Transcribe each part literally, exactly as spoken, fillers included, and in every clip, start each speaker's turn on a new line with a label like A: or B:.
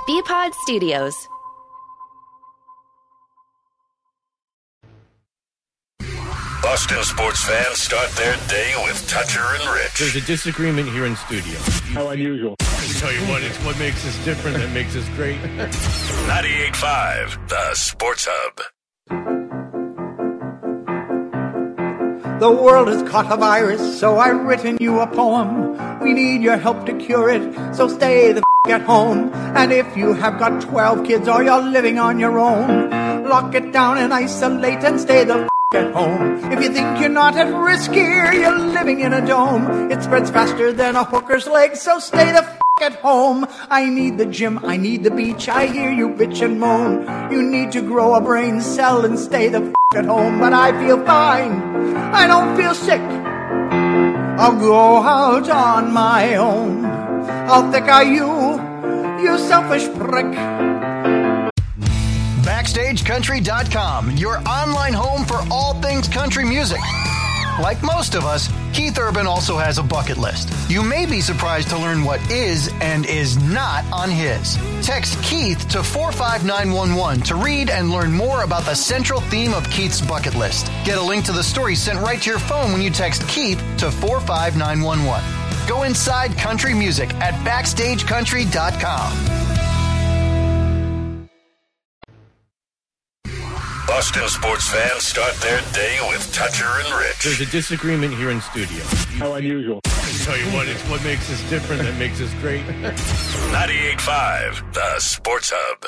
A: B-Pod Studios.
B: Boston sports fans start their day with Toucher and Rich.
C: There's a disagreement here in studio.
D: How unusual.
C: I tell you what, it's what makes us different that makes us great.
B: ninety-eight point five, the Sports Hub.
E: The world has caught a virus, so I've written you a poem. We need your help to cure it, so stay the f*** at home. And if you have got twelve kids or you're living on your own, lock it down and isolate and stay the f*** at home. If you think you're not at risk here, you're living in a dome. It spreads faster than a hooker's leg, so stay the f*** at home. I need the gym, I need the beach, I hear you bitch and moan. You need to grow a brain cell and stay the f*** at home. But I feel fine, I don't feel sick. I'll go out on my own. How thick are you, you selfish prick?
F: Backstage Country dot com, your online home for all things country music. Like most of us, Keith Urban also has a bucket list. You may be surprised to learn what is and is not on his. Text Keith to four five nine one one to read and learn more about the central theme of Keith's bucket list. Get a link to the story sent right to your phone when you text Keith to four five nine one one. Go inside country music at Backstage Country dot com.
B: Boston sports fans start their day with Toucher and Rich.
C: There's a disagreement here in studio.
D: How unusual.
C: I tell you what, it's what makes us different that makes us great.
B: ninety-eight point five, the Sports Hub.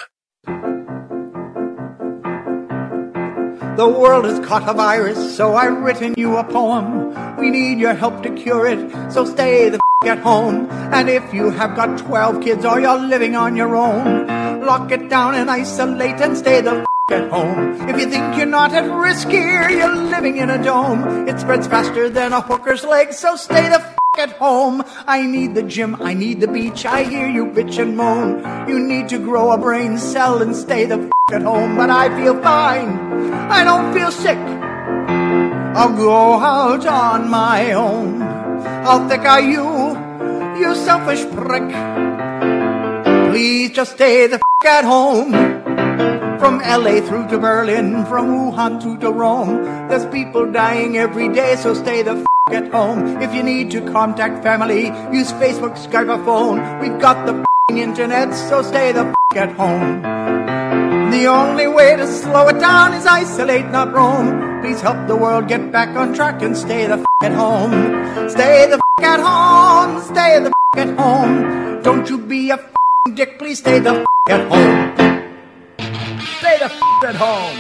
E: The world has caught a virus, so I've written you a poem. We need your help to cure it, so stay the f*** at home. And if you have got twelve kids or you're living on your own, lock it down and isolate and stay the f*** at home. If you think you're not at risk here, you're living in a dome. It spreads faster than a hooker's leg, so stay the f*** at home. I need the gym, I need the beach, I hear you bitch and moan. You need to grow a brain cell and stay the f*** at home. But I feel fine, I don't feel sick. I'll go out on my own. How thick are you, you selfish prick? Please just stay the f*** at home. From L A through to Berlin, from Wuhan to, to Rome, there's people dying every day, so stay the f*** at home. If you need to contact family, use Facebook, Skype, or phone. We've got the f***ing internet, so stay the f*** at home. The only way to slow it down is isolate, not roam. Please help the world get back on track and stay the f*** at home. Stay the f*** at home, stay the f*** at home. Don't you be a f***ing dick, please stay the f*** at home. Stay the f*** at home.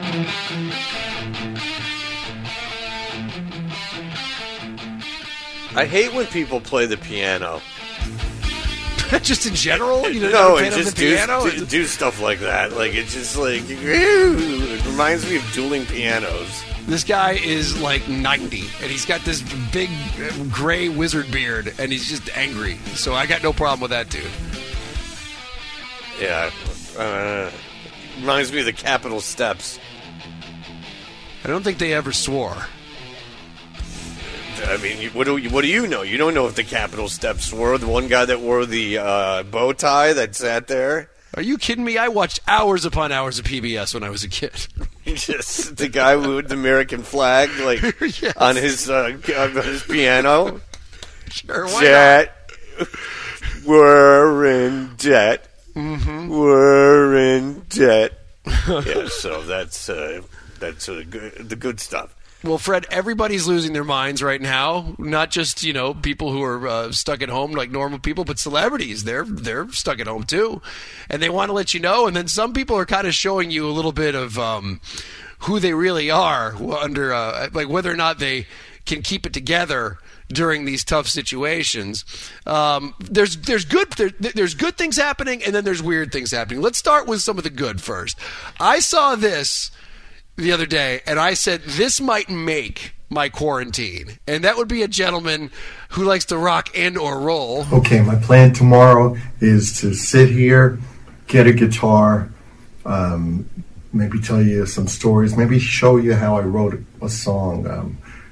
G: I hate when people play the piano.
H: Just in general? You know,
G: no,
H: fan
G: and
H: of
G: just
H: the
G: do,
H: piano?
G: do, do stuff like that. Like, it's just like, it reminds me of dueling pianos.
H: This guy is like ninety, and he's got this big uh, gray wizard beard, and he's just angry. So I got no problem with that, dude.
G: Yeah. Uh, reminds me of the Capitol Steps.
H: I don't think they ever swore.
G: I mean, you- what do you, what do you know? You don't know if the Capitol Steps were the one guy that wore the uh, bow tie that sat there.
H: Are you kidding me? I watched hours upon hours of P B S when I was a kid.
G: Just the guy with the American flag, like
H: Yes.
G: on his uh, on his piano.
H: Sure, why
G: Debt, we're in debt.
H: Mm-hmm.
G: We're in debt. Yeah, so that's uh, that's uh, good, the good stuff.
H: Well, Fred, everybody's losing their minds right now. Not just, you know, people who are uh, stuck at home like normal people, but celebrities. They're they're stuck at home too, and they want to let you know. And then some people are kind of showing you a little bit of um, who they really are, under uh, like whether or not they can keep it together during these tough situations. Um, there's there's good there, there's good things happening, and then there's weird things happening. Let's start with some of the good first. I saw this the other day, and I said, this might make my quarantine. And that would be a gentleman who likes to rock and or roll.
I: Okay, my plan tomorrow is to sit here, get a guitar, um, maybe tell you some stories, maybe show you how I wrote a song, um,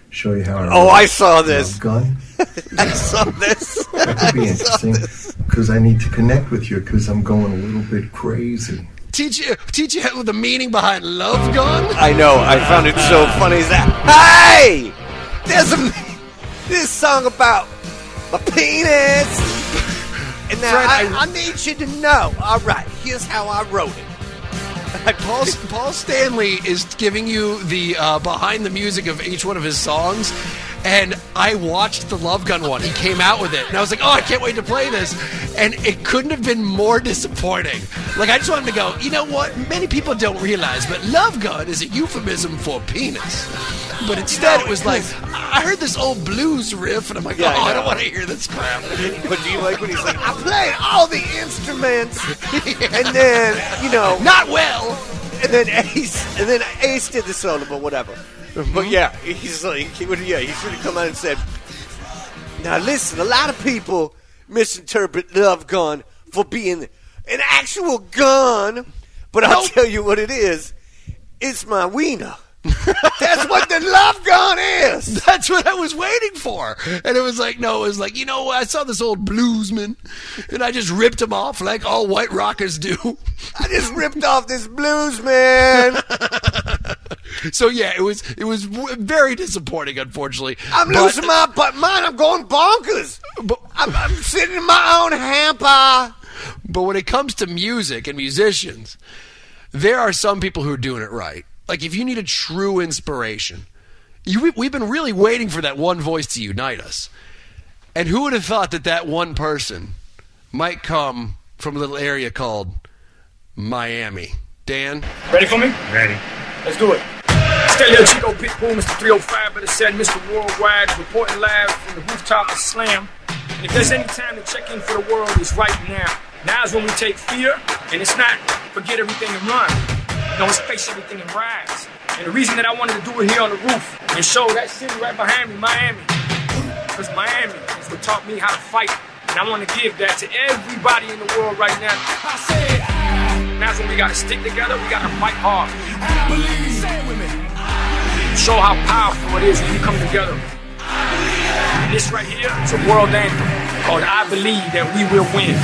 I: show you how I
G: Oh, I saw this.
I: Gun.
G: I saw this.
I: That could be interesting because I need to connect with you because I'm going a little bit crazy.
H: Teach you, teach you the meaning behind Love Gun.
G: I know. I found it so funny. Is that hey, there's a this song about my penis, and now
H: Fred,
G: I,
H: I-
G: I need you to know. All right, here's how I wrote it.
H: Paul, Paul Stanley is giving you the uh, behind the music of each one of his songs, and I watched the Love Gun one. He came out with it, and I was like, oh, I can't wait to play this. And it couldn't have been more disappointing. Like, I just wanted to go, you know what? Many people don't realize, but Love Gun is a euphemism for penis. But instead, it was like, I heard this old blues riff, and I'm like,
G: Yeah,
H: oh,
G: I
H: I don't
G: know.
H: want to hear this crap.
G: But do you like when he's like, I play all the instruments, and then you know,
H: Not well.
G: and then Ace, and then Ace did the solo, but whatever. But yeah, he's like, he would, yeah, he should have come out and said, now listen, a lot of people misinterpret Love Gun for being an actual gun, but I'll
H: Nope.
G: tell you what it is. It's my wiener. That's what the Love Gun is.
H: That's what I was waiting for. And it was like, no, it was like, you know, I saw this old bluesman, and I just ripped him off like all white rockers do.
G: I just ripped off this blues man.
H: So yeah, it was it was w- very disappointing, unfortunately.
G: I'm
H: But-
G: losing my butt. Mine, I'm going bonkers.
H: But,
G: I'm, I'm sitting in my own hamper.
H: but when it comes to music and musicians, there are some people who are doing it right. Like if you need a true inspiration, you, we- we've been really waiting for that one voice to unite us. And who would have thought that that one person might come from a little area called Miami? Dan?
A: Ready for me? Ready. Let's do it. Stay here, Chico Pitbull, Mister three oh five, better said Mister Worldwide, reporting live from the rooftop of Slam. And if there's any time to check in for the world, it's right now. Now is when we take fear, and it's not forget everything and run. No, it's face everything and rise. And the reason that I wanted to do it here on the roof and show that city right behind me, Miami, because Miami is what taught me how to fight. And I want to give that to everybody in the world right now. I said, that's when we got to stick together. We got to fight hard. Show how powerful it is when we come together. And this right here is a world anthem called I Believe That We Will Win.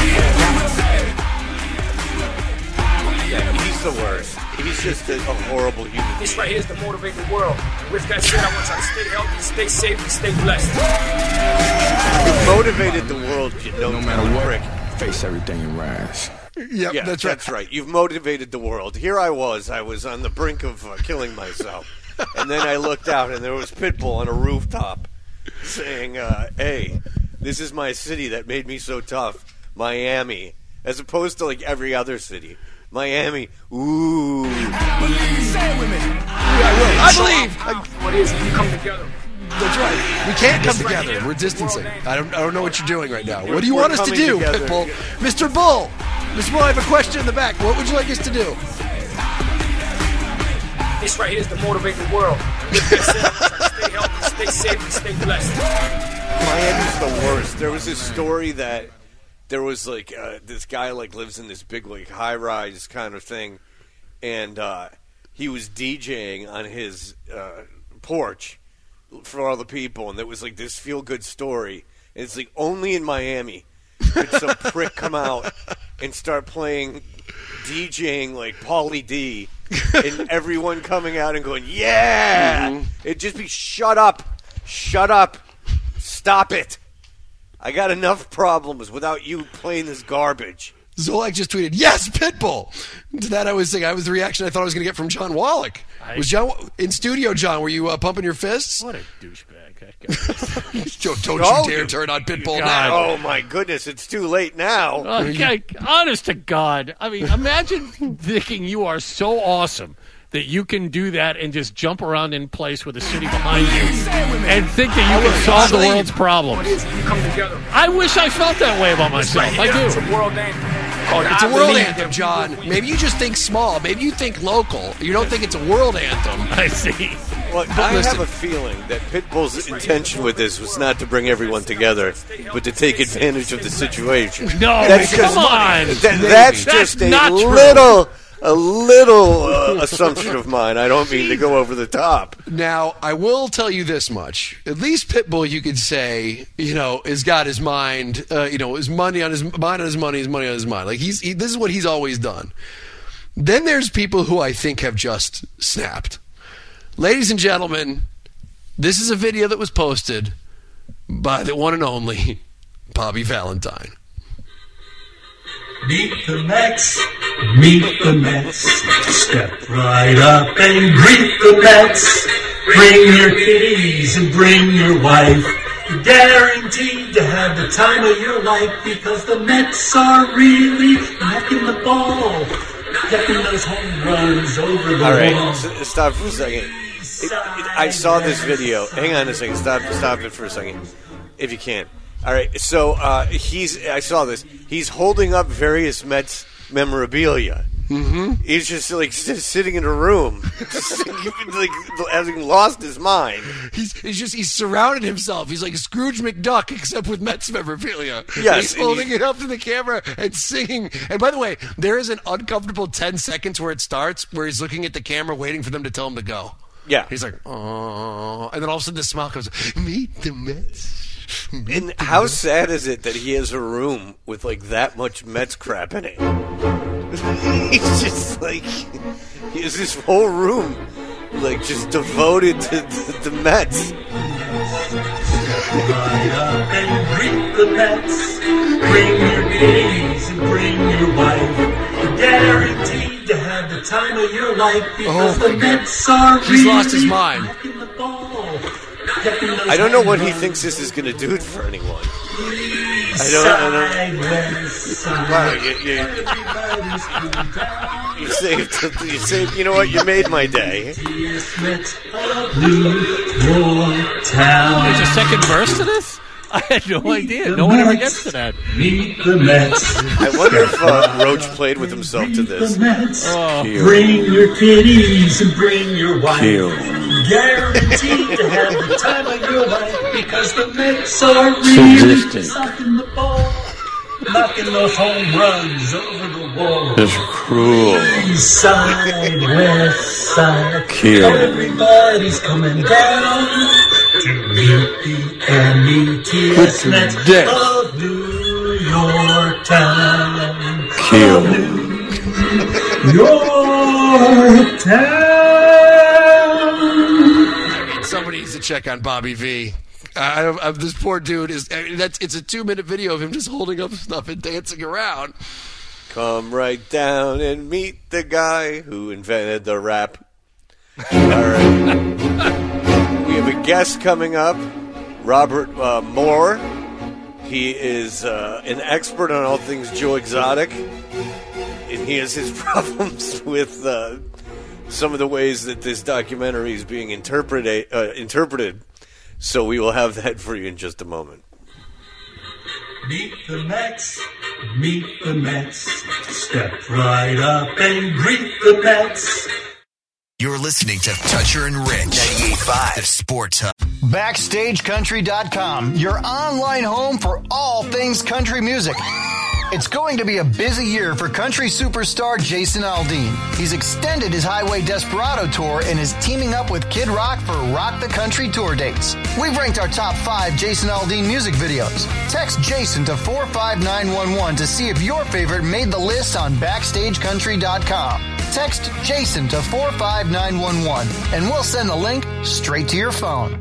G: Yeah, he's the worst. He's just a, a horrible human.
A: This right here is to motivate the world. With that said, I want y'all to stay healthy, stay safe, and stay blessed.
G: You motivated the world, you know, no matter what.
J: Face everything and rise.
H: Yep,
G: Yeah,
H: that's right.
G: That's right. You've motivated the world. Here I was. I was on the brink of uh, killing myself. And then I looked out, and there was Pitbull on a rooftop saying, uh, hey, this is my city that made me so tough, Miami, as opposed to, like, every other city. Miami, ooh.
A: I believe. Say it with me.
H: I believe.
A: Show how powerful it is when we come together.
H: That's right. We can't come
A: This right
H: together.
A: here,
H: We're distancing.
A: world
H: I don't. I don't know what you're doing right now.
G: We're-
H: What do you
G: we're
H: want us to
G: coming
H: do,
G: together.
H: Pitbull? Mister Bull. Mister Bull, I have a question in the back. What would you like us to do?
A: This right here is to motivate the world. With that said, I want y'all to stay healthy, stay safe, and stay blessed.
G: Miami's the worst. There was this story that there was like uh, this guy like lives in this big like high rise kind of thing, and uh, he was DJing on his uh, porch for all the people, and there was like this feel good story. And it's like only in Miami could some prick come out and start playing DJing like Pauly D, and everyone coming out and going, yeah!
H: Mm-hmm.
G: It'd just be, shut up, shut up, stop it. I got enough problems without you playing this garbage.
H: Zolak just tweeted, "Yes, Pitbull." To that, I was saying, I was the reaction I thought I was going to get from John Wallach.
C: I-
H: Was John in studio? John, were you uh, pumping your fists?
C: What a douchebag that guy is.
H: Don't, don't
G: Oh,
H: you dare
G: you-
H: turn on Pitbull
C: God.
H: now.
G: Oh, my goodness, it's too late now.
C: Uh, I- honest to God, I mean, imagine thinking you are so awesome that you can do that and just jump around in place with a city behind you and think that you can solve the world's problems.
A: It is when we come together.
C: I wish I felt that way about
A: This
C: myself.
A: right
C: I
A: here is
C: do.
A: a world anthem called
H: It's a
A: I
H: world
A: Believe
H: anthem,
A: That We
H: John.
A: Will Win.
H: Maybe you just think small. Maybe you think local. You don't think it's a world anthem.
C: I see.
G: Well, I
H: listen.
G: have a feeling that Pitbull's intention with this was not to bring everyone together, but to take advantage of the situation.
C: No,
G: That's
C: come
G: just-
C: on.
G: That, that's
C: That's
G: just a
C: not true.
G: little, a little uh, uh, assumption of mine. I don't mean to go over the top.
H: Now, I will tell you this much. At least Pitbull, you could say, you know, has got his mind, uh, you know, his money on his mind on his money, his money on his mind. Like, he's he, this is what he's always done. Then there's people who I think have just snapped. Ladies and gentlemen, this is a video that was posted by the one and only Bobby Valentine.
J: Meet the Mets, meet the Mets, step right up and greet the Mets. Bring your kitties and bring your wife. You're guaranteed to have the time of your life because the Mets are really knocking the ball, getting those home runs over the
G: All right,
J: wall.
G: s- stop for a second. It, it, I saw this video. Hang on a second. Stop, stop it for a second, if you can. All right, so uh, he's. I saw this. He's holding up various Mets memorabilia.
H: Mm-hmm.
G: He's just like s- sitting in a room, just, like having lost his mind.
H: He's, he's just he's surrounded himself. He's like Scrooge McDuck, except with Mets memorabilia.
G: Yes,
H: he's holding it up to the camera and singing. And by the way, there is an uncomfortable ten seconds where it starts, where he's looking at the camera, waiting for them to tell him to go.
G: Yeah,
H: he's like, oh, and then all of a sudden the smile comes. Meet the Mets. Meet
G: And
H: the
G: how
H: Mets.
G: sad is it that he has a room with like that much Mets crap in it? He's just like he has this whole room like just devoted to the, the Mets.
J: Right up and greet the Mets. Bring your kitties and bring your wife. You're guaranteed to have the time of your life because
H: Oh
J: the
H: my
J: Mets are
H: He's
J: really
H: lost his mind.
J: knocking the ball, getting those
G: I don't know what
J: home
G: he
J: runs.
G: thinks this is going to do for anyone. I
J: East
G: don't- I
J: side,
G: don't-
J: west side.
G: Wow, you, you,
J: Everybody's coming down.
G: you saved. You saved. You know what? You made my day.
J: Yes, Mets of New York town.
C: There's a second verse to this? I had no idea. No one ever gets to that.
J: Meet the Mets.
G: I wonder if uh, Roach played with himself to
J: Meet
G: this.
J: the Mets.
C: Oh.
J: Bring your kitties and bring your wife.
G: Kill.
J: Guaranteed to have the time of your life because the Mets are really knocking the ball, knocking those home runs over the wall.
G: It's cruel.
J: East side, west side,
G: Kill.
J: everybody's coming down to meet the M E T S
G: Put to
J: Mets
G: death.
J: of New York town.
G: Kill.
J: York town.
H: Somebody needs to check on Bobby V. I, I, this poor dude is. I mean, that's it's a two minute video of him just holding up stuff and dancing around.
G: Come right down and meet the guy who invented the rap. All right. We have a guest coming up, Robert uh, Moore. He is uh, an expert on all things Joe Exotic, and he has his problems with uh, some of the ways that this documentary is being interpreted. Uh, interpreted. So we will have that for you in just a moment.
J: Meet the Mets, meet the Mets, step right up and greet the Mets.
K: You're listening to Toucher and Rich, ninety-eight point five, the Sports Hub.
F: Backstage Country dot com, your online home for all things country music. It's going to be a busy year for country superstar Jason Aldean. He's extended his Highway Desperado tour and is teaming up with Kid Rock for Rock the Country tour dates. We've ranked our top five Jason Aldean music videos. Text Jason to four five nine one one to see if your favorite made the list on Backstage Country dot com. Text Jason to four five nine one one and we'll send the link straight to your phone.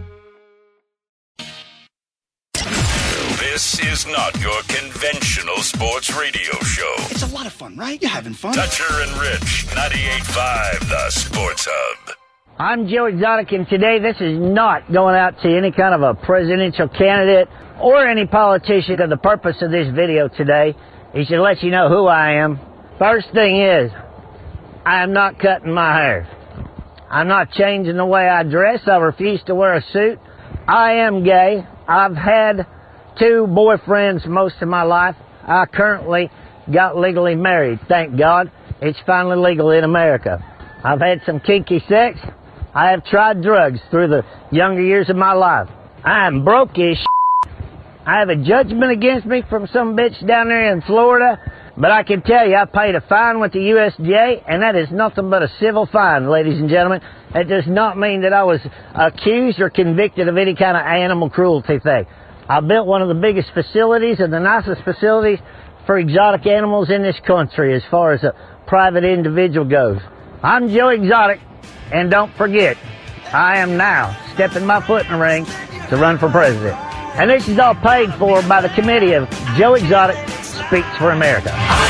B: This is not your conventional sports radio show.
L: It's a lot of fun, right? You're having fun.
B: Toucher and Rich, ninety-eight point five, the Sports Hub.
M: I'm Joe Exotic, and today this is not going out to any kind of a presidential candidate or any politician. The purpose of this video today is to let you know who I am. First thing is, I am not cutting my hair. I'm not changing the way I dress. I refuse to wear a suit. I am gay. I've had two boyfriends most of my life. I currently got legally married. Thank God. It's finally legal in America. I've had some kinky sex. I have tried drugs through the younger years of my life. I am broke as shit. I have a judgment against me from some bitch down there in Florida, But I can tell you, I paid a fine with the U S D A, and that is nothing but a civil fine, ladies and gentlemen. It does not mean that I was accused or convicted of any kind of animal cruelty thing. I built one of the biggest facilities and the nicest facilities for exotic animals in this country as far as a private individual goes. I'm Joe Exotic, and don't forget, I am now stepping my foot in the ring to run for president. And this is all paid for by the committee of Joe Exotic Speaks for America.
J: I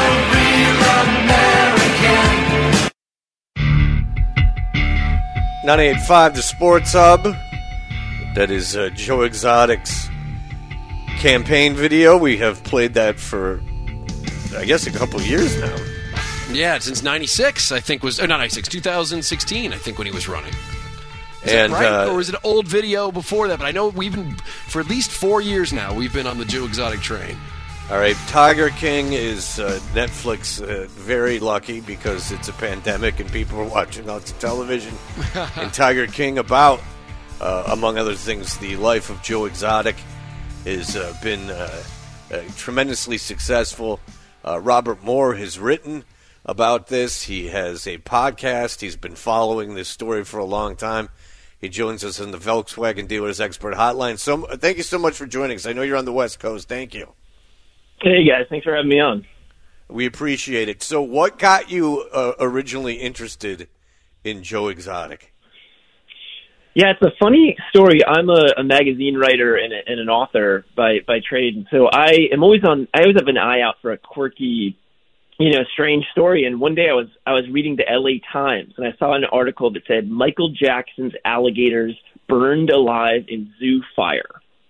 J: am a real American.
G: ninety-eight point five, the Sports Hub. That is uh, Joe Exotic's campaign video. We have played that for, I guess, a couple years now.
H: Yeah, since ninety-six, I think was, oh, not ninety-six, two thousand sixteen, I think, when he was running. Is
G: and,
H: that right?
G: Uh,
H: or is it an old video before that? But I know we've been, for at least four years now, we've been on the Joe Exotic train.
G: All right, Tiger King is uh, Netflix uh, very lucky because it's a pandemic and people are watching lots of television. And Tiger King about, uh, among other things, the life of Joe Exotic has uh, been uh, uh, tremendously successful. Uh, Robert Moore has written about this. He has a podcast. He's been following this story for a long time. He joins us on the Volkswagen Dealers Expert Hotline. So, thank you so much for joining us. I know you're on the West Coast. Thank you.
N: Hey, guys. Thanks for having me on.
G: We appreciate it. So what got you uh, originally interested in Joe Exotic?
N: Yeah, it's a funny story. I'm a, a magazine writer and, a, and an author by, by trade. And so I am always on, I always have an eye out for a quirky, you know, strange story. And one day I was, I was reading the L A Times and I saw an article that said Michael Jackson's alligators burned alive in zoo fire.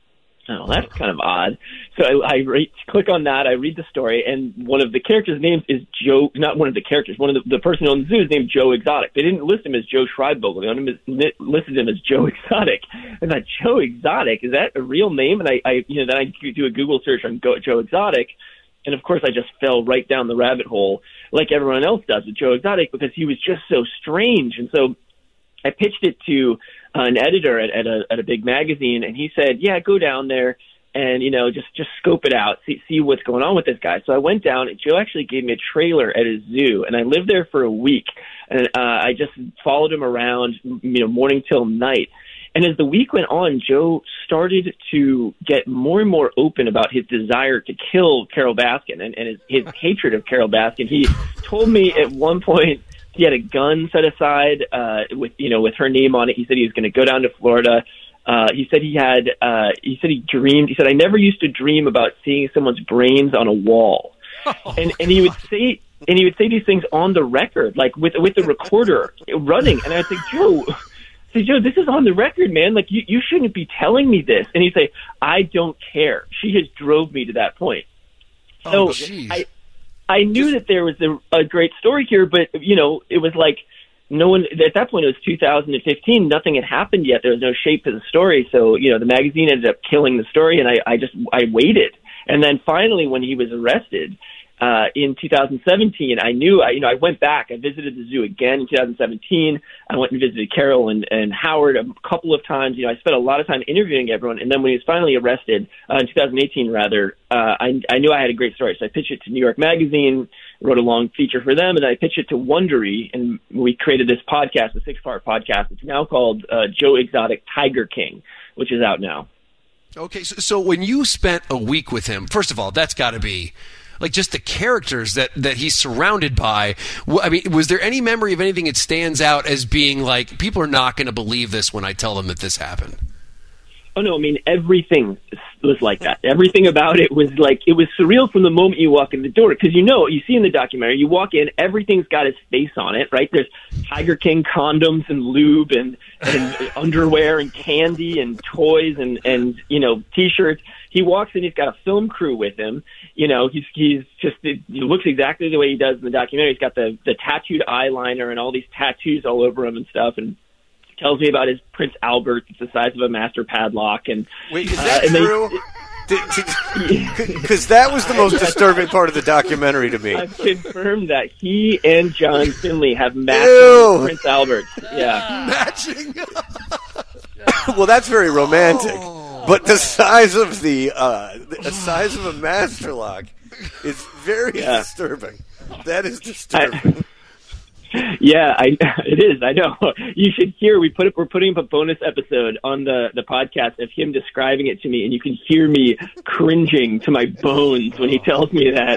N: Oh, that's kind of odd. So I, I re- click on that. I read the story, and one of the characters' names is Joe. Not one of the characters. One of the, the person who owns the zoo is named Joe Exotic. They didn't list him as Joe Schreibvogel. They only mis- listed him as Joe Exotic. And that Joe Exotic, is that a real name? And I, I you know, then I do a Google search on Go- Joe Exotic, and of course I just fell right down the rabbit hole, like everyone else does with Joe Exotic, because he was just so strange. And so I pitched it to uh, an editor at, at a at a big magazine, and he said, "Yeah, go down there and you know just just scope it out, see see what's going on with this guy." So I went down, and Joe actually gave me a trailer at his zoo, and I lived there for a week, and uh, I just followed him around, you know, morning till night. And as the week went on, Joe started to get more and more open about his desire to kill Carole Baskin and, and his, his hatred of Carole Baskin. He told me at one point he had a gun set aside uh, with, you know, with her name on it. He said he was going to go down to Florida. Uh, he said he had, uh, he said he dreamed, he said, "I never used to dream about seeing someone's brains on a wall." Oh, and, and he would say, and he would say these things on the record, like with, with the recorder running. And I'd say, Joe, say, Joe, this is on the record, man. Like, you, you shouldn't be telling me this. And he'd say, "I don't care. She has drove me to that point."
H: Oh,
N: so I, I knew that there was a, a great story here, but, you know, it was like no one, at that point it was two thousand fifteen, nothing had happened yet. There was no shape to the story. So, you know, the magazine ended up killing the story, and I, I just, I waited. And then finally, when he was arrested, Uh, in two thousand seventeen, I knew, I, you know, I went back. I visited the zoo again in two thousand seventeen. I went and visited Carole and, and Howard a couple of times. You know, I spent a lot of time interviewing everyone. And then when he was finally arrested, uh, in two thousand eighteen, rather, uh, I, I knew I had a great story. So I pitched it to New York Magazine, wrote a long feature for them, and I pitched it to Wondery, and we created this podcast, a six-part podcast. It's now called uh, Joe Exotic Tiger King, which is out now.
H: Okay, so, so when you spent a week with him, first of all, that's got to be like just the characters that, that he's surrounded by. I mean, was there any memory of anything that stands out as being like, people are not going to believe this when I tell them that this happened?
N: Oh, no, I mean, everything was like that. Everything about it was like, it was surreal from the moment you walk in the door. Because, you know, you see in the documentary, you walk in, everything's got his face on it, right? There's Tiger King condoms and lube and, and underwear and candy and toys and, and, you know, T-shirts. He walks in, he's got a film crew with him. You know, he's he's just, he looks exactly the way he does in the documentary. He's got the, the tattooed eyeliner and all these tattoos all over him and stuff. And tells me about his Prince Albert. It's the size of a master padlock. And
G: wait, is that
N: uh,
G: true? Because that was the most disturbing part of the documentary to me.
N: I've confirmed that he and John Finley have matching
G: Ew.
N: Prince Alberts. Yeah,
H: matching.
G: Well, that's very romantic. Oh. But the size of the uh, the size of a master lock. It's very
N: Yeah.
G: disturbing. That is disturbing.
N: I, yeah, I, it is. I know. You should hear. We put it. We're putting up a bonus episode on the the podcast of him describing it to me, and you can hear me cringing to my bones when he tells me that.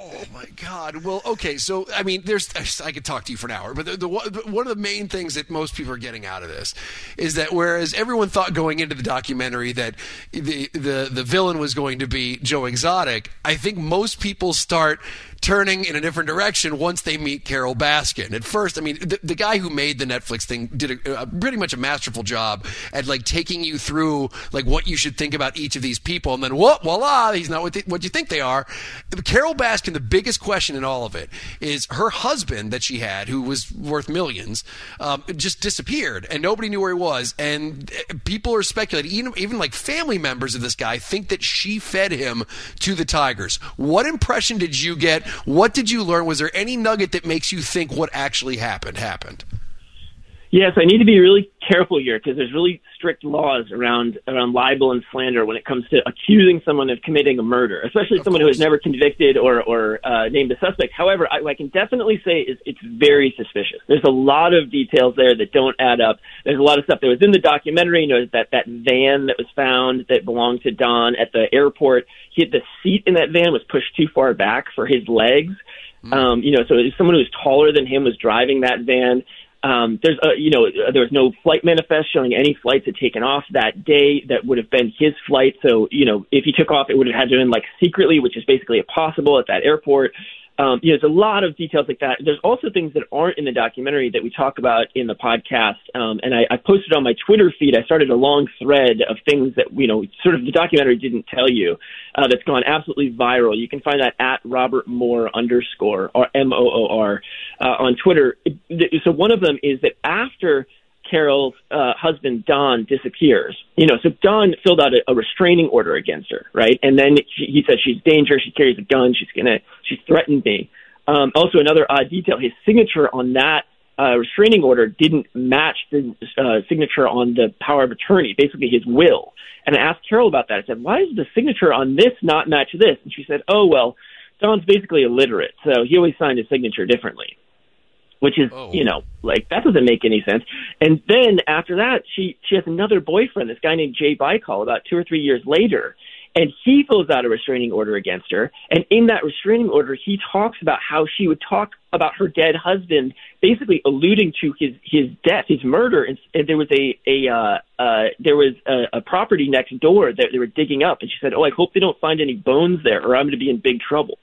H: God, well, okay, so, I mean, there's, I could talk to you for an hour, but the, the, one of the main things that most people are getting out of this is that whereas everyone thought going into the documentary that the, the, the villain was going to be Joe Exotic, I think most people start turning in a different direction once they meet Carole Baskin. At first, I mean, the, the guy who made the Netflix thing did a, a pretty much a masterful job at like taking you through like what you should think about each of these people, and then whoop, voila, he's not what, they, what you think they are. Carole Baskin, the biggest question in all of it is her husband that she had, who was worth millions, um, just disappeared, and nobody knew where he was. And people are speculating, even, even like family members of this guy think that she fed him to the Tigers. What impression did you get? What did you learn? Was there any nugget that makes you think what actually happened happened?
N: Yes, I need to be really careful here because there's really strict laws around around libel and slander when it comes to accusing someone of committing a murder, especially
H: Of
N: someone
H: course.
N: who has never convicted or or uh, named a suspect. However, I, what I can definitely say is it's very suspicious. There's a lot of details there that don't add up. There's a lot of stuff that was in the documentary. You know, that that van that was found that belonged to Don at the airport. He had the seat in that van was pushed too far back for his legs. Mm. Um, you know, so someone who was taller than him was driving that van. Um, there's, uh, you know, there was no flight manifest showing any flights had taken off that day that would have been his flight. So, you know, if he took off, it would have had to have been like secretly, which is basically impossible at that airport. Um, you know, there's a lot of details like that. There's also things that aren't in the documentary that we talk about in the podcast. Um, and I, I posted on my Twitter feed, I started a long thread of things that, you know, sort of the documentary didn't tell you, uh, that's gone absolutely viral. You can find that at Robert Moore underscore or M O O R uh, on Twitter. So one of them is that after Carole's uh, husband, Don, disappears. You know, so Don filled out a, a restraining order against her, right? And then she, he said she's dangerous, she carries a gun, she's gonna, she's threatened me. Um, also, another odd detail, his signature on that uh, restraining order didn't match the uh, signature on the power of attorney, basically his will. And I asked Carole about that. I said, why does the signature on this not match this? And she said, oh, well, Don's basically illiterate, so he always signed his signature differently. Which is, oh. you know, like, that doesn't make any sense. And then after that, she, she has another boyfriend, this guy named Jay Baikal, about two or three years later. And he fills out a restraining order against her. And in that restraining order, he talks about how she would talk about her dead husband, basically alluding to his, his death, his murder. And, and there was a, a, uh, uh, there was a, a property next door that they were digging up. And she said, oh, I hope they don't find any bones there or I'm going to be in big trouble.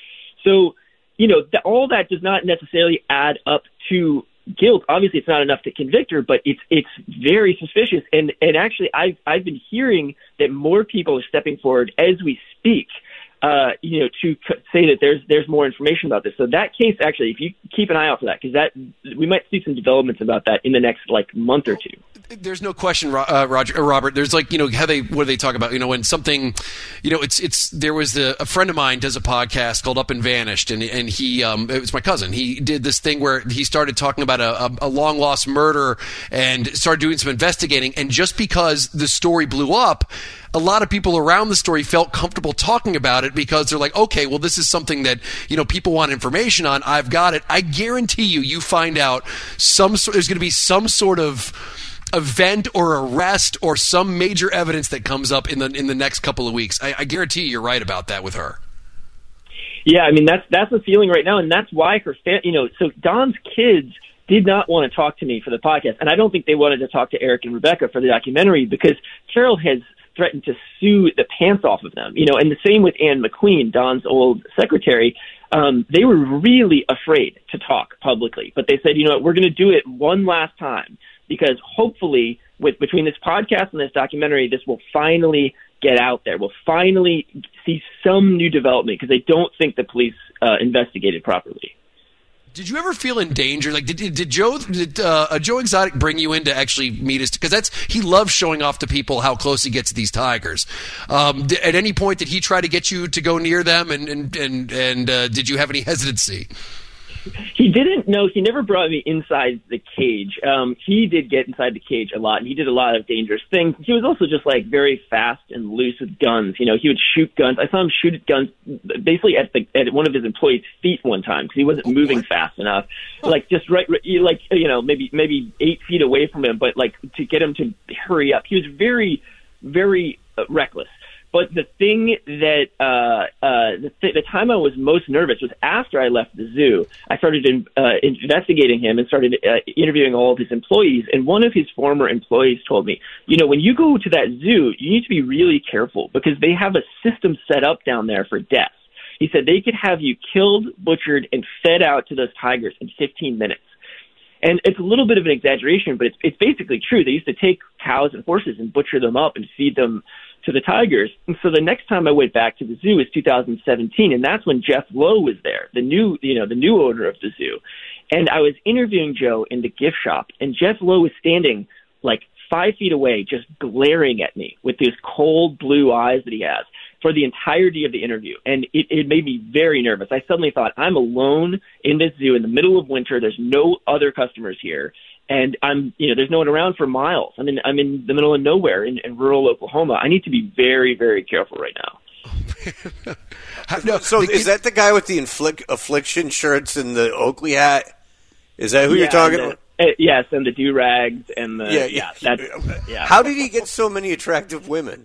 N: So, you know, th- all that does not necessarily add up to guilt. Obviously, it's not enough to convict her, but it's it's very suspicious. And and actually, I've I've been hearing that more people are stepping forward as we speak, uh, you know, to c- say that there's there's more information about this. So that case, actually, if you keep an eye out for that, because that we might see some developments about that in the next like month or two.
H: There's no question, uh, Roger, uh, Robert. There's like, you know, how they, what do they talk about? You know, when something, you know, it's, it's, there was the, a friend of mine does a podcast called Up and Vanished, and, and he, um, it was my cousin. He did this thing where he started talking about a, a, a long lost murder and started doing some investigating. And just because the story blew up, a lot of people around the story felt comfortable talking about it because they're like, okay, well, this is something that, you know, people want information on. I've got it. I guarantee you, you find out some, there's going to be some sort of event or arrest or some major evidence that comes up in the in the next couple of weeks. I, I guarantee you're right about that with her.
N: Yeah, I mean that's that's the feeling right now, and that's why her fan, you know, so Don's kids did not want to talk to me for the podcast, and I don't think they wanted to talk to Eric and Rebecca for the documentary because Carole has threatened to sue the pants off of them, you know, and the same with Anne McQueen, Don's old secretary. Um, they were really afraid to talk publicly, but they said, you know what, we're going to do it one last time. Because hopefully, with between this podcast and this documentary, this will finally get out there. We'll finally see some new development because they don't think the police uh, investigated properly.
H: Did you ever feel in danger? Like, did did Joe did uh, Joe Exotic bring you in to actually meet us? Because that's he loves showing off to people how close he gets to these tigers. Um, did, at any point, did he try to get you to go near them? And and and and uh, did you have any hesitancy?
N: He didn't know. He never brought me inside the cage. Um, he did get inside the cage a lot, and he did a lot of dangerous things. He was also just like very fast and loose with guns. You know, he would shoot guns. I saw him shoot at guns basically at the at one of his employees' feet one time because he wasn't oh, moving what? fast enough. Like just right, like you know, maybe maybe eight feet away from him, but like to get him to hurry up. He was very, very uh, reckless. But the thing that uh, uh, the, th- the time I was most nervous was after I left the zoo. I started in, uh, investigating him and started uh, interviewing all of his employees. And one of his former employees told me, you know, when you go to that zoo, you need to be really careful because they have a system set up down there for death. He said they could have you killed, butchered, and fed out to those tigers in fifteen minutes. And it's a little bit of an exaggeration, but it's, it's basically true. They used to take cows and horses and butcher them up and feed them to the tigers. And so the next time I went back to the zoo was two thousand seventeen, and that's when Jeff Lowe was there, the new, you know, the new owner of the zoo. And I was interviewing Joe in the gift shop, and Jeff Lowe was standing like five feet away, just glaring at me with these cold blue eyes that he has for the entirety of the interview. And it, it made me very nervous. I suddenly thought, I'm alone in this zoo in the middle of winter. There's no other customers here. And I'm, you know, there's no one around for miles. I'm in, I'm in the middle of nowhere in, in rural Oklahoma. I need to be very, very careful right now.
G: no, so is that the guy with the inflict, affliction shirts and the Oakley hat? Is that who
N: yeah,
G: you're talking
N: the,
G: about?
N: Uh, yes, and the do-rags and the,
G: yeah,
N: yeah,
G: yeah.
N: that's, yeah.
G: How did he get so many attractive women?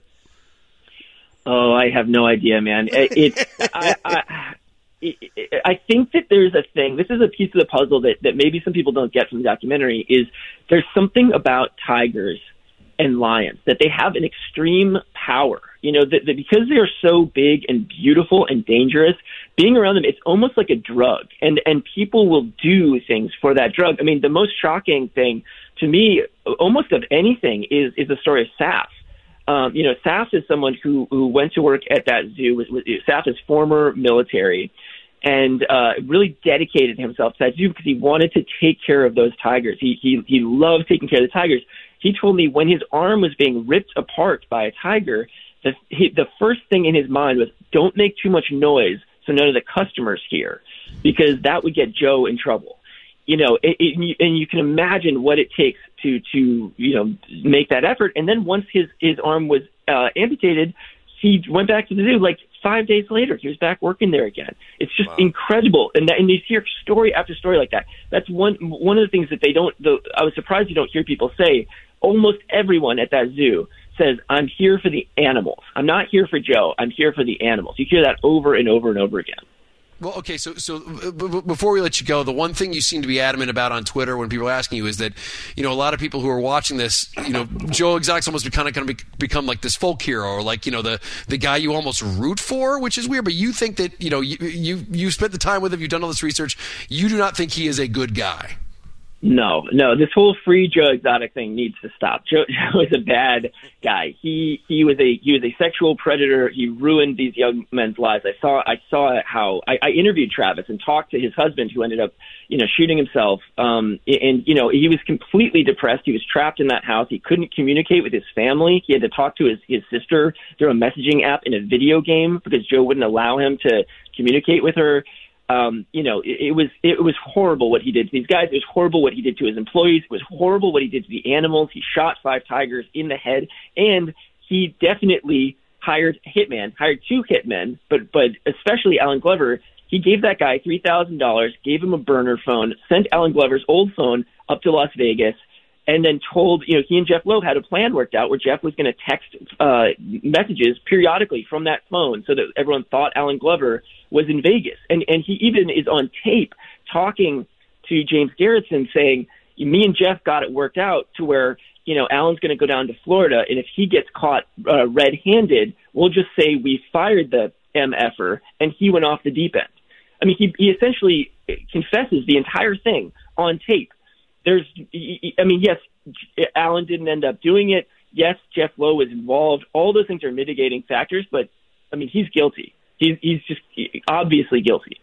N: Oh, I have no idea, man. It, it, I, I, it, I think that there's a thing. This is a piece of the puzzle that, that maybe some people don't get from the documentary. Is there's something about tigers and lions that they have an extreme power. You know, that, that because they are so big and beautiful and dangerous, being around them, it's almost like a drug. And and people will do things for that drug. I mean, the most shocking thing to me, almost of anything, is is the story of Saf. Um, you know, Saf is someone who, who went to work at that zoo. Was, was, Saf is former military and uh, really dedicated himself to that zoo because he wanted to take care of those tigers. He, he, he loved taking care of the tigers. He told me when his arm was being ripped apart by a tiger, the, he, the first thing in his mind was, don't make too much noise so none of the customers hear, because that would get Joe in trouble. You know, it, it, and you can imagine what it takes to, to, you know, make that effort. And then once his, his arm was uh, amputated, he went back to the zoo like five days later. He was back working there again. It's just wow. incredible. And that, and you hear story after story like that. That's one, one of the things that they don't, the, I was surprised you don't hear people say. Almost everyone at that zoo says, I'm here for the animals. I'm not here for Joe. I'm here for the animals. You hear that over and over and over again.
H: Well, okay, so so b- b- before we let you go, the one thing you seem to be adamant about on Twitter when people are asking you is that, you know, a lot of people who are watching this, you know, Joe Exotic's almost kind of going to be, become like this folk hero, or like, you know, the, the guy you almost root for, which is weird. But you think that, you know, you you you spent the time with him, you've done all this research, you do not think he is a good guy.
N: No, no. This whole free Joe Exotic thing needs to stop. Joe, Joe is a bad guy. He he was a he was a sexual predator. He ruined these young men's lives. I saw I saw how I, I interviewed Travis and talked to his husband, who ended up, you know, shooting himself. Um, and you know, he was completely depressed. He was trapped in that house. He couldn't communicate with his family. He had to talk to his his sister through a messaging app in a video game because Joe wouldn't allow him to communicate with her. Um, you know, it, it was it was horrible what he did to these guys. It was horrible what he did to his employees. It was horrible what he did to the animals. He shot five tigers in the head, and he definitely hired a hitman, hired two hitmen, but but especially Alan Glover. He gave that guy three thousand dollars, gave him a burner phone, sent Alan Glover's old phone up to Las Vegas, and then told, you know, he and Jeff Lowe had a plan worked out where Jeff was going to text uh, messages periodically from that phone so that everyone thought Alan Glover was in Vegas. And and he even is on tape talking to James Garretson saying, me and Jeff got it worked out to where, you know, Alan's going to go down to Florida, and if he gets caught uh, red-handed, we'll just say we fired the M F-er and he went off the deep end. I mean, he, he essentially confesses the entire thing on tape. There's, I mean, yes, Alan didn't end up doing it. Yes, Jeff Lowe was involved. All those things are mitigating factors, but, I mean, he's guilty. He's, he's just obviously guilty.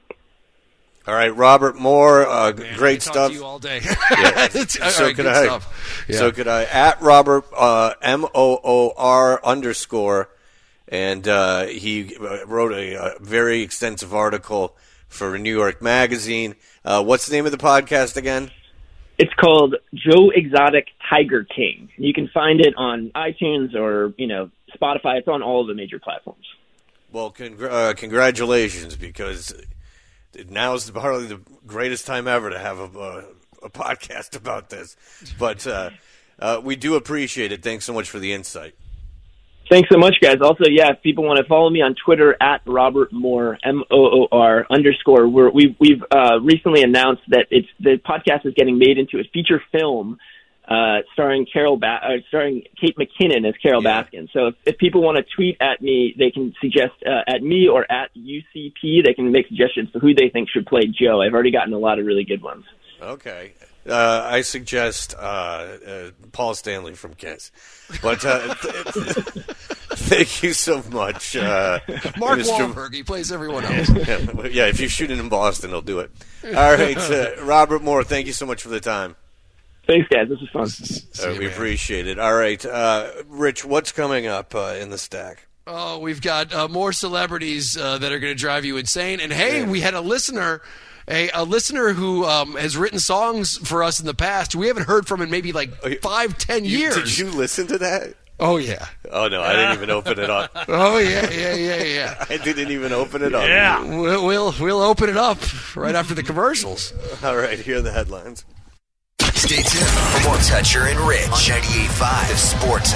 G: All right, Robert Moore, uh,
H: Man,
G: great
H: I could
G: stuff.
H: Talk to you all day.
G: Yeah. so
H: right,
G: could I.
H: Stuff. Yeah.
G: So could I. At Robert uh, M O O R underscore, and uh, he wrote a, a very extensive article for New York Magazine. Uh, what's the name of the podcast again?
N: It's called Joe Exotic Tiger King. You can find it on iTunes or, you know, Spotify. It's on all of the major platforms.
G: Well, congr- uh, congratulations, because now is probably the greatest time ever to have a, a, a podcast about this. But uh, uh, we do appreciate it. Thanks so much for the insight.
N: Thanks so much, guys. Also, yeah, if people want to follow me on Twitter, at Robert Moore, M O O R underscore. We're, we've we've uh, recently announced that it's the podcast is getting made into a feature film uh, starring Carol ba- uh, starring Kate McKinnon as Carol yeah. Baskin. So if, if people want to tweet at me, they can suggest uh, at me or at U C P. They can make suggestions for who they think should play Joe. I've already gotten a lot of really good ones.
G: Okay. Uh, I suggest uh, uh, Paul Stanley from Kiss. But uh, th- th- thank you so much. Uh,
H: Mark
G: Mister
H: Wahlberg, he plays everyone else.
G: yeah, yeah, if you shoot it in Boston, he'll do it. All right, uh, Robert Moore, thank you so much for the time.
N: Thanks, guys. This was
G: fun. Uh, we man. appreciate it. All right, uh, Rich, what's coming up uh, in the stack?
H: Oh, we've got uh, more celebrities uh, that are going to drive you insane. And, hey, yeah. we had a listener... A, a listener who um, has written songs for us in the past. We haven't heard from in maybe like five, ten years.
G: Did you listen to that?
H: Oh, yeah.
G: Oh, no, I didn't even open it up.
H: Oh, yeah, yeah, yeah, yeah.
G: I didn't even open it up.
H: Yeah, we'll, we'll, we'll open it up right after the commercials.
G: All right, here are the headlines.
K: Stay tuned for more Toucher and Rich on ninety-eight point five The Sports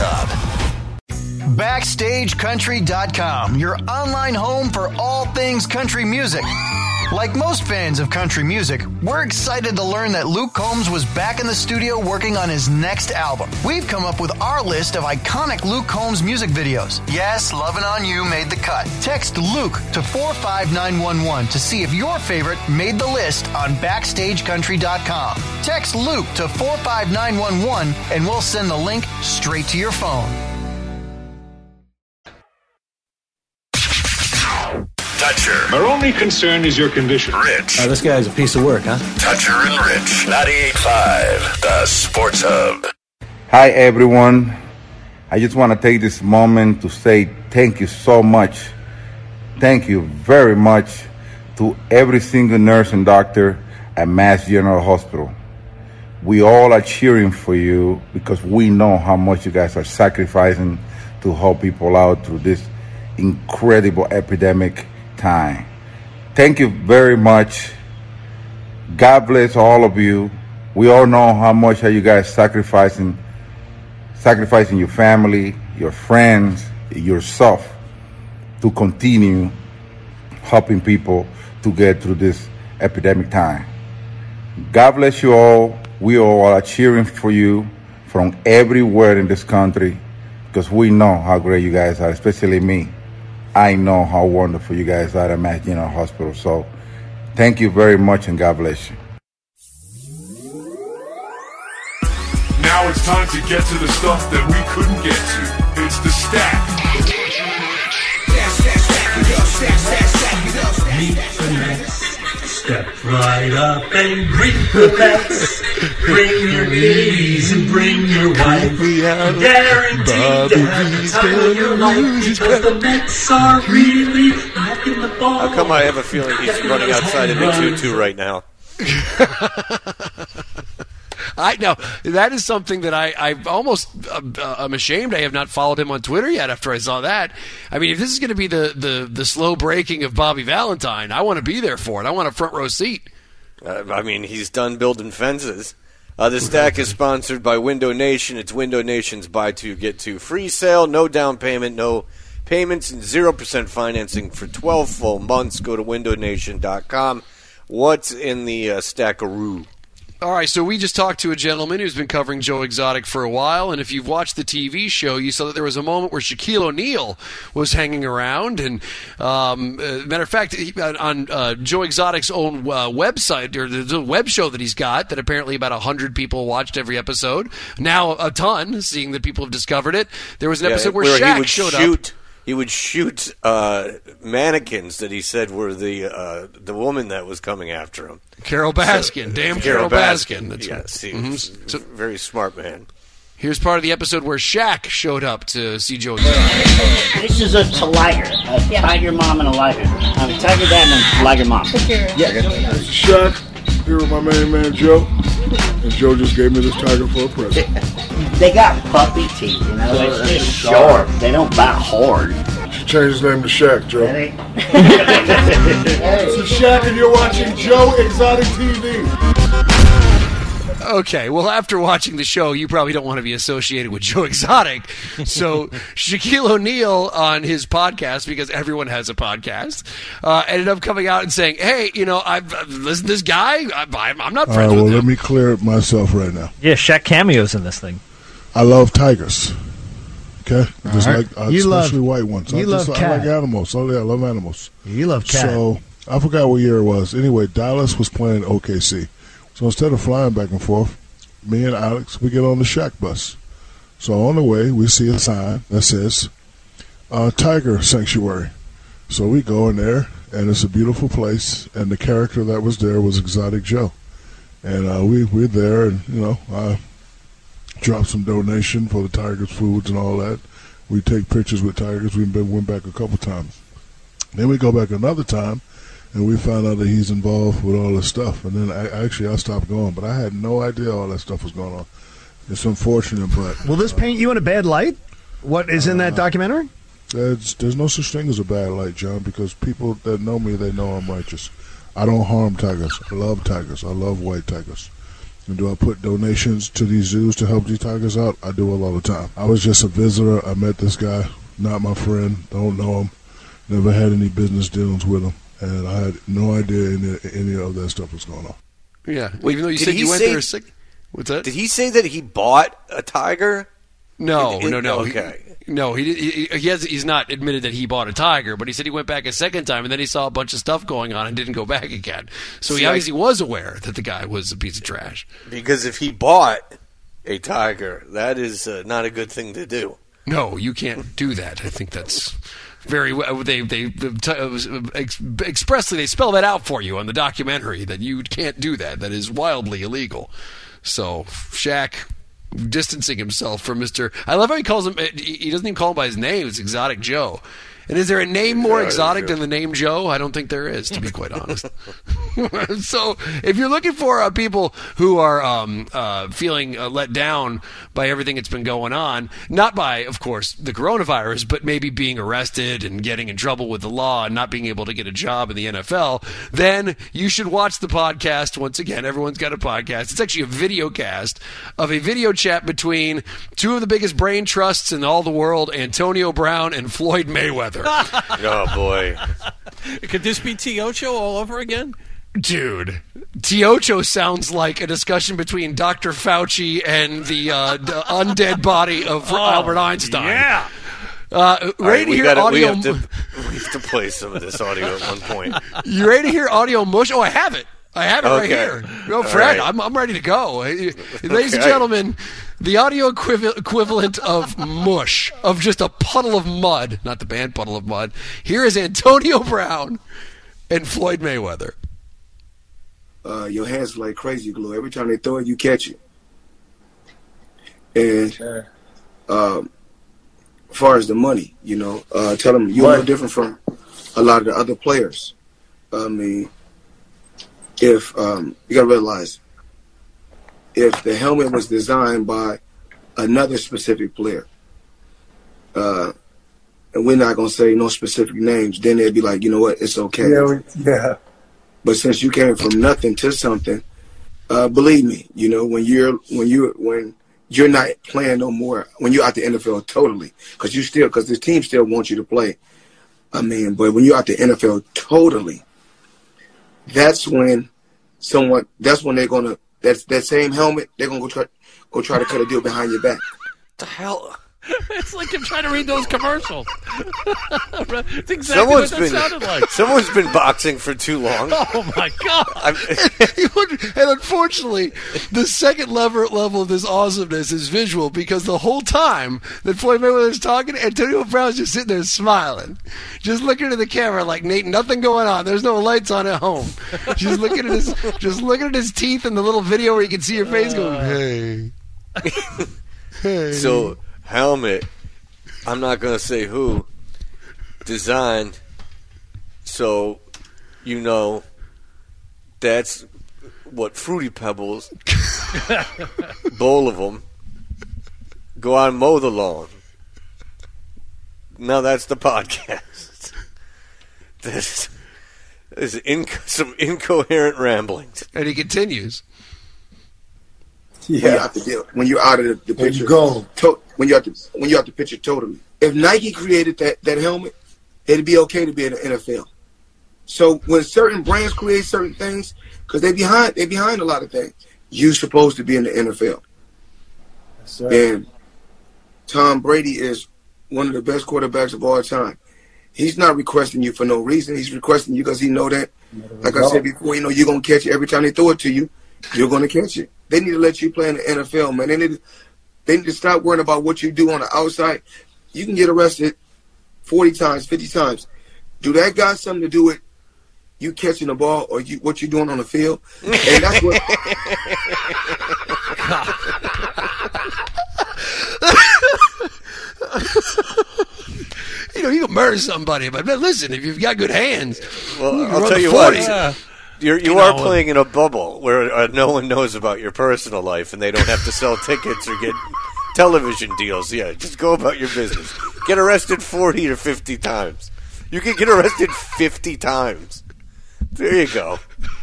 K: Hub.
F: Backstage Country dot com, your online home for all things country music. Like most fans of country music, we're excited to learn that Luke Combs was back in the studio working on his next album. We've come up with our list of iconic Luke Combs music videos. Yes, Lovin' On You made the cut. Text Luke to four five nine one one to see if your favorite made the list on Backstage Country dot com. Text Luke to four five nine one one and we'll send the link straight to your phone.
B: Toucher.
D: Our only concern is your condition.
B: Rich.
O: Uh, this guy's a piece of work, huh?
B: Toucher and Rich. ninety-eight point five The Sports Hub.
P: Hi, everyone. I just want to take this moment to say thank you so much. Thank you very much to every single nurse and doctor at Mass General Hospital. We all are cheering for you because we know how much you guys are sacrificing to help people out through this incredible epidemic time. Thank you very much. God bless all of you. We all know how much are you guys sacrificing, sacrificing your family, your friends, yourself to continue helping people to get through this epidemic time. God bless you all. We all are cheering for you from everywhere in this country because we know how great you guys are, especially me. I know how wonderful you guys are at Mass General Hospital. So thank you very much and God bless you.
Q: Now it's time to get to the stuff that we couldn't get to. It's the stack.
J: Meet the Mets. Step right up and greet the Mets. Bring your kiddies and bring your wife. Guaranteed to have the time of your life because the Mets are really knocking the ball.
G: How come I have a feeling he's running outside in a tutu right now?
H: I know that is something that I I almost uh, I'm ashamed I have not followed him on Twitter yet. After I saw that, I mean, if this is going to be the, the the slow breaking of Bobby Valentine, I want to be there for it. I want a front row seat.
G: Uh, I mean, he's done building fences. Uh, the stack is sponsored by Window Nation. It's Window Nation's buy two get two free sale. No down payment, no payments, and zero percent financing for twelve full months. Go to window nation dot com. What's in the uh, stackaroo?
H: All right, so we just talked to a gentleman who's been covering Joe Exotic for a while, and if you've watched the T V show, you saw that there was a moment where Shaquille O'Neal was hanging around, and um, uh, matter of fact, he, on uh, Joe Exotic's own uh, website, or the web show that he's got, that apparently about one hundred people watched every episode, now a ton, seeing that people have discovered it, there was an
G: yeah,
H: episode where,
G: where
H: Shaq
G: he would
H: showed
G: shoot,
H: up.
G: He would shoot uh, mannequins that he said were the uh, the woman that was coming after him.
H: Carol Baskin. So, Damn Carol, Carol Baskin.
G: Baskin. That's
H: right.
G: Yes, he
H: mm-hmm.
G: was
H: so,
G: a very smart man.
H: Here's part of the episode where Shaq showed up to see Joe Exotic.
M: This is a tiger, a tiger mom and a liger. I'm a tiger dad and a liger mom.
O: Yeah, this is Shaq. Here with my main man Joe, and Joe just gave me this tiger for a present.
M: They got puppy teeth, you know. It's just sharp. They don't bite hard.
O: Should change his name to Shaq, Joe. This is Shaq, and you're watching Joe Exotic T V.
H: Okay, well, after watching the show, you probably don't want to be associated with Joe Exotic. So Shaquille O'Neal on his podcast, because everyone has a podcast, uh, ended up coming out and saying, hey, you know, I've, I've listened to this guy. I, I'm not friends
O: All right,
H: with
O: well,
H: him.
O: let me clear myself right now.
R: Yeah, Shaq cameos in this thing.
O: I love tigers. Okay? Just
R: right.
O: like, uh,
R: You
O: especially
R: love-
O: white ones.
R: you
O: I, just,
R: love
O: I like
R: cat.
O: animals. Oh, yeah, I love animals.
R: You love cat.
O: So, I forgot what year it was. Anyway, Dallas was playing O K C. So instead of flying back and forth, me and Alex, we get on the Shaq bus. So on the way, we see a sign that says uh, Tiger Sanctuary. So we go in there, and it's a beautiful place, and the character that was there was Exotic Joe. And uh, we, we're there, and, you know, I dropped some donation for the Tigers' foods and all that. We take pictures with Tigers. We been, went back a couple times. Then we go back another time, and we found out that he's involved with all this stuff. And then I, actually I stopped going, but I had no idea all that stuff was going on. It's unfortunate, but
R: Will this paint you in a bad light? What is in that
O: Uh,
R: documentary?
O: there's, there's no such thing as a bad light, John, because people that know me, they know I'm righteous. I don't harm tigers. I love tigers. I love white tigers. And do I put donations to these zoos to help these tigers out? I do it all the time. I was just a visitor. I met this guy, not my friend, don't know him, never had any business dealings with him. And I had no idea any, any of that stuff was going on.
H: Yeah,
G: Wait,
H: even though you
G: did
H: said
G: he
H: you went
G: say-
H: there sick. What's that?
G: Did he say that he bought a tiger?
H: No,
G: It- it-
H: no, no.
G: Okay.
H: He, no, he, he he has he's not admitted that he bought a tiger, but he said he went back a second time and then he saw a bunch of stuff going on and didn't go back again. So
G: See,
H: he
G: I-
H: obviously was aware that the guy was a piece of trash.
G: Because if he bought a tiger, that is uh, not a good thing to do.
H: No, you can't do that. I think that's very they they, they t- it was, uh, ex- expressly they spell that out for you on the documentary that you can't do that. That is wildly illegal. So Shaq distancing himself from Mister I love how he calls him. He doesn't even call him by his name. It's Exotic Joe. And is there a name more exotic than the name Joe? I don't think there is, to be quite honest. So, if you're looking for uh, people who are um, uh, feeling uh, let down by everything that's been going on, not by, of course, the coronavirus, but maybe being arrested and getting in trouble with the law and not being able to get a job in the N F L, then you should watch the podcast. Once again, everyone's got a podcast. It's actually a video cast of a video chat between two of the biggest brain trusts in all the world, Antonio Brown and Floyd Mayweather.
G: Oh, boy.
C: Could this be T Ocho all over again?
H: Dude, Tiocho sounds like a discussion between Doctor Fauci and the, uh, the undead body of
C: Oh,
H: Albert Einstein.
C: yeah.
H: Uh,
G: All
H: ready
G: right,
H: to
G: we
H: hear
G: gotta-
H: audio?
G: We have, to, we have to play some of this audio at one point.
H: You ready to hear audio mush? Oh, I have it. I have it right
G: Okay.
H: here. No,
G: All
H: Fred,
G: right.
H: I'm, I'm ready to go. Ladies and
G: Okay.
H: gentlemen, the audio equiv- equivalent of mush, of just a puddle of mud, not the band Puddle of Mud. Here is Antonio Brown and Floyd Mayweather.
S: Uh, your hands like crazy glue. Every time they throw it, you catch it. And um, as far as the money, you know, uh, tell them you're no different from a lot of the other players. I mean, if um, you got to realize, if the helmet was designed by another specific player, uh, and we're not going to say no specific names, then they'd be like, you know what, it's okay.
O: Yeah, we- yeah.
S: But since you came from nothing to something, uh, believe me, you know, when you're when you when you're not playing no more, when you're out the N F L totally, because you still because the team still wants you to play. I mean, but when you're out the N F L totally, that's when someone that's when they're gonna that's that same helmet they're gonna go try go try to cut a deal behind your back.
G: The hell.
C: It's like I'm trying to read those commercials. It's exactly
G: Someone's
C: what that
G: been
C: sounded like.
G: someone's been boxing for too long.
C: Oh my god!
H: And unfortunately, the second level level of this awesomeness is visual, because the whole time that Floyd Mayweather's talking, Antonio Brown's just sitting there smiling, just looking at the camera like, Nate, nothing going on. There's no lights on at home. Just looking at his, just looking at his teeth in the little video where you can see your face going, hey.
G: Hey. So, helmet, I'm not going to say who, designed so, you know, that's what Fruity Pebbles, bowl of them, go out and mow the lawn. Now that's the podcast. This is inc- some incoherent ramblings.
H: And he continues.
S: Yeah, when you're out, the, when you're out of the, the picture,
L: go.
S: To, when you're out the, when you're out the picture totally. If Nike created that, that helmet, it'd be okay to be in the N F L. So when certain brands create certain things, because they behind they behind a lot of things, you're supposed to be in the N F L.
L: Yes, sir.
S: And Tom Brady is one of the best quarterbacks of all time. He's not requesting you for no reason. He's requesting you because he know that, like I said before, you know you're gonna catch it every time they throw it to you. You're gonna catch it. They need to let you play in the N F L, man. They need to, they need to stop worrying about what you do on the outside. You can get arrested forty times, fifty times. Do that got something to do with you catching the ball or you what you doing on the field? And that's what.
H: You know, you can murder somebody, but listen, if you've got good hands,
G: well,
H: you
G: I'll tell you what. Yeah. You're, you, you are know, playing in a bubble where uh, no one knows about your personal life and they don't have to sell tickets or get television deals. Yeah, just go about your business. Get arrested forty or fifty times. You can get arrested fifty times. There you go.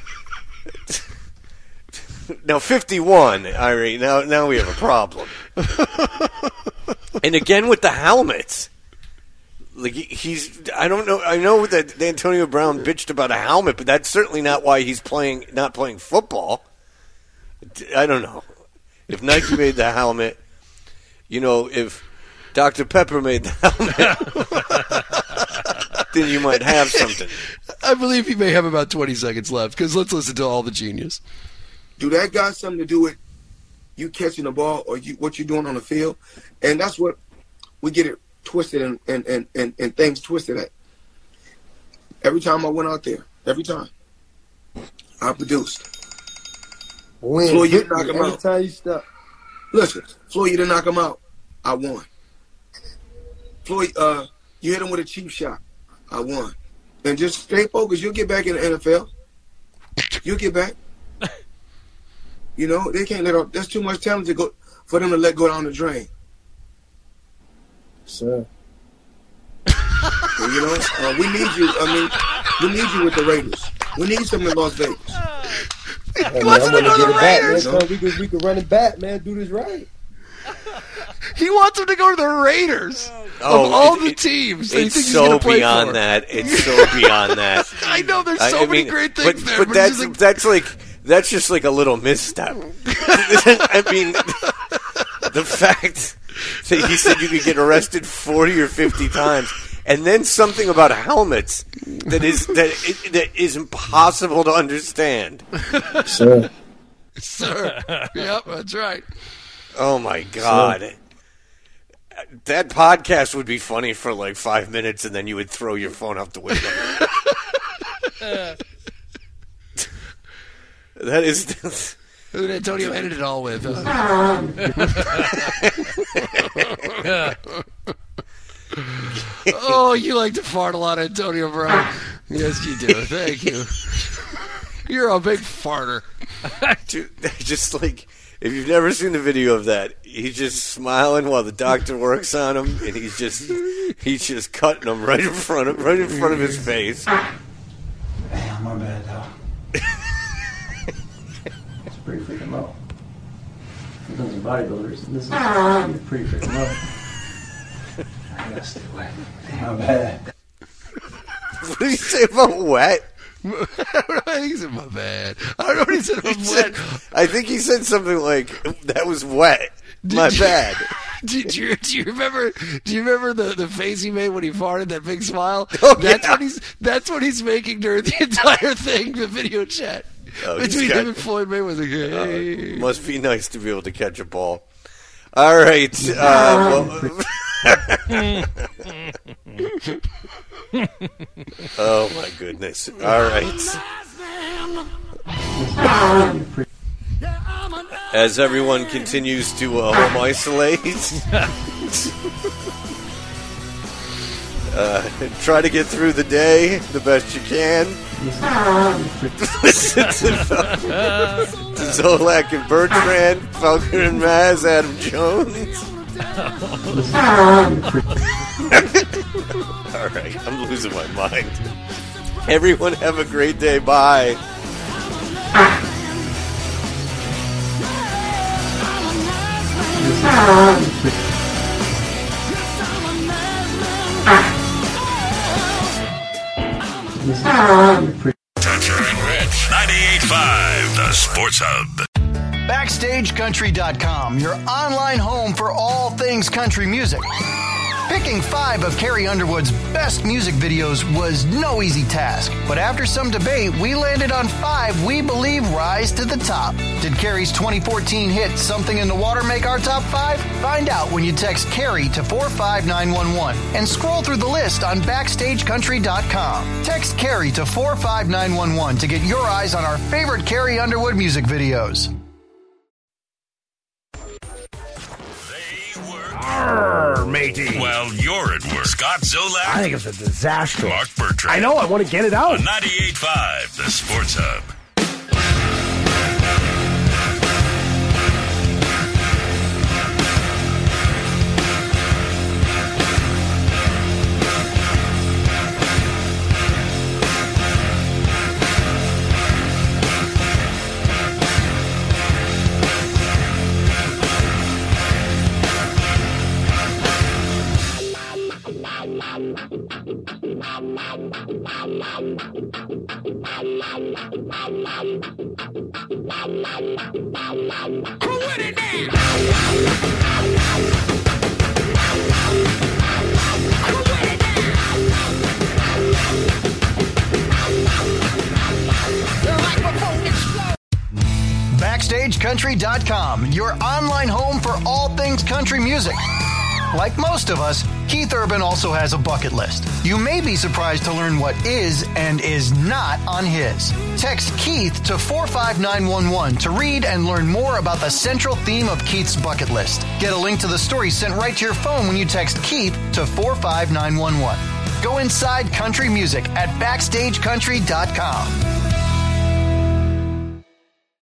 G: Now fifty-one, Irene. Now, now we have a problem. And again with the helmets. Like he's, I don't know. I know that Antonio Brown bitched about a helmet, but that's certainly not why he's playing, not playing football. I don't know. If Nike made the helmet, you know, if Doctor Pepper made the helmet, then you might have something.
H: I believe he may have about twenty seconds left because let's listen to all the genius.
S: Do that got something to do with you catching the ball or you what you're doing on the field? And that's what we get it twisted and, and, and, and, and things twisted at. Every time I went out there, every time, I produced.
L: Win.
S: Floyd, you knock him
L: every
S: out.
L: Time you stop.
S: Listen, Floyd, you didn't knock him out. I won. Floyd, uh, you hit him with a cheap shot. I won. And just stay focused. You'll get back in the N F L. You'll get back. You know, they can't let off. There's too much talent to go for them to let go down the drain.
L: Sir.
S: So, you know, uh, we need you. I mean, we need you with the Raiders. We need something in Las Vegas.
L: Hey, man, I want to get it back, man. So we could we could run it back, man. Do this right.
H: He wants him to go to the Raiders.
G: Oh,
H: of all
G: it,
H: the
G: it,
H: teams,
G: it's
H: he's
G: so
H: play
G: beyond
H: for.
G: that. It's so beyond that.
H: I know there's so
G: I, I
H: many
G: mean,
H: great things
G: but,
H: there,
G: but,
H: but
G: that's
H: like,
G: that's like that's just like a little misstep. I mean, the fact that he said you could get arrested forty or fifty times, and then something about helmets that is that that is impossible to understand.
L: Sir.
H: Sir. Yep, that's right.
G: Oh my God. Sir. That podcast would be funny for like five minutes, and then you would throw your phone out the window. That is.
H: Who did Antonio ended it all with? Huh? Oh, you like to fart a lot, Antonio Brown. Yes, you do. Thank you. You're a big farter.
G: Dude, just like, if you've never seen the video of that, he's just smiling while the doctor works on him, and he's just he's just cutting him right in front of right in front of his face.
L: Damn, my bad, dog. It's pretty freaking low. For those bodybuilders, this is pretty freaking low. I gotta stay away. My bad.
G: What did he say about wet?
H: I think he said my bad. I don't know what he said about
G: he
H: wet.
G: Said, I think he said something like, that was wet.
H: Did
G: my
H: you,
G: bad.
H: Did you, do you remember Do you remember the, the face he made when he farted, that big smile?
G: Oh,
H: that's
G: yeah.
H: what he's That's what he's making during the entire thing, the video chat.
G: Oh,
H: between
G: got,
H: him and Floyd Mayweather. Hey.
G: Uh, must be nice to be able to catch a ball. All right. Uh, well, oh, my goodness. All right. as everyone continues to uh, home isolate. uh, try to get through the day the best you can. Listen to, to Zolak and Bertrand, Falcon and Maz, Adam Jones. All right, I'm losing my mind. Everyone have a great day. Bye.
B: Toucher and Rich. ninety-eight point five, the Sports Hub.
F: Backstage Country dot com, your online home for all things country music. Picking five of Carrie Underwood's best music videos was no easy task, but after some debate, we landed on five we believe rise to the top. Did Carrie's twenty fourteen hit Something in the Water make our top five? Find out when you text Carrie to four five nine one one and scroll through the list on Backstage Country dot com. Text Carrie to four five nine one one to get your eyes on our favorite Carrie Underwood music videos.
B: Arr,
T: matey.
B: Well, you're at work. Scott Zolak.
T: I think it's a disaster.
B: Mark Bertrand.
T: I know. I want to get it out.
B: On ninety-eight point five, the Sports Hub.
F: Backstage Country dot com, your online home for all things country music. Like most of us, Keith Urban also has a bucket list. You may be surprised to learn what is and is not on his. Text Keith to four five nine one one to read and learn more about the central theme of Keith's bucket list. Get a link to the story sent right to your phone when you text Keith to four five nine one one. Go inside country music at Backstage Country dot com.